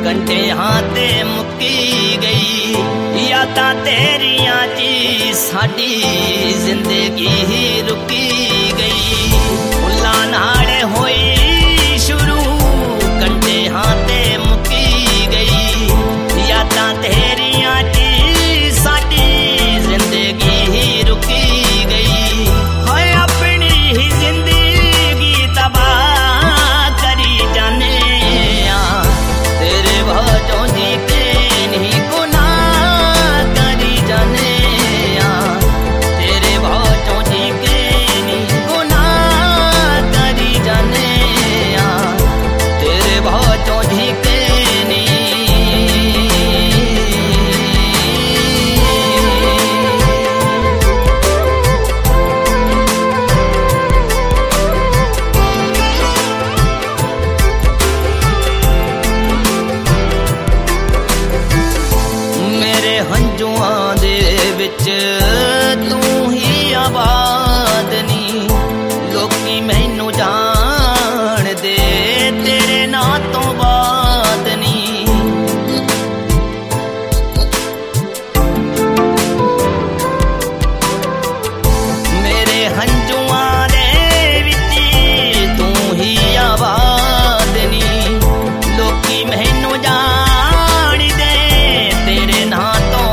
कंटे हाथे मुक्की गई यादां तेरियां ची साडी जिंदगी ही रुकी गई फुल्लां नाल होई शुरू कंटे हाथे मुक्की गई यादां तेरियां ची साडी जिंदगी ही रुकी गई हाय अपनी ही जिंदगी तबाह करी जाने तेरे बातों दी के नहीं गुनाह करी जाने तेरे बातों दी के नहीं गुनाह करी जाने तेरे बातों दी के हंजुआं दे विच तू ही आबाद नी लोकी मैनू जान दे तेरे नां तो बाद नी मेरे हंजुआं दे विच तू ही आबाद नी लोकी मैनू जान दे तेरे नां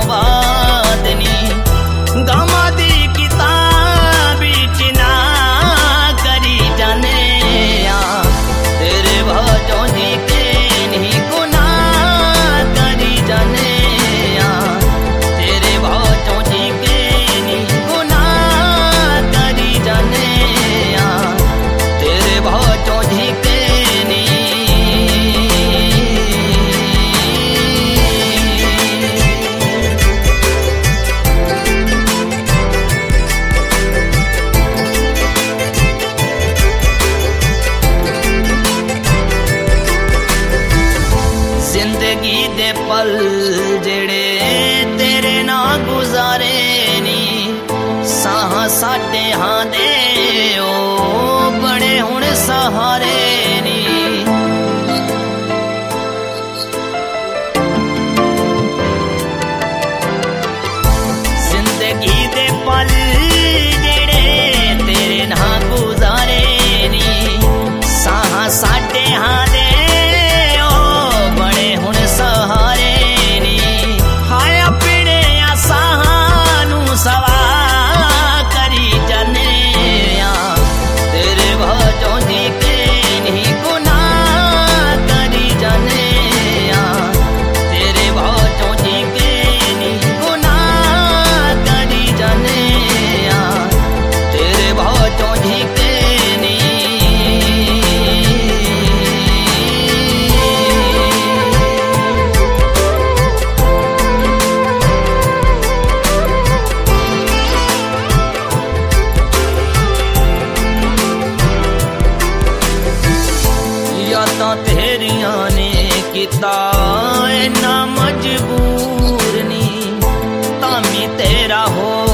गमा दी किताब चिना करी जाने तेरे बातों दी के नहीं गुनाह करी जाने तेरे बातों दी के नहीं गुनाह करी जाने तेरे बातों दी के जिंदगी दे पल जेड़े तेरे ना गुजारे नी साह साडे हां दे ओ बड़े हुण सहारे नी जिंदगी दे पल जेड़े तेरे ना गुजारे नी साह साडे हां दे सहारे नी हाय अपने आसानू सवा करी जाने तेरे बातों दी के नहीं गुनाह करी जाने तेरे बातों दी के नहीं गुनाह करी जाने तेरे बातों दी के तेरियां ने किता ना मजबूर नी तामी तेरा हो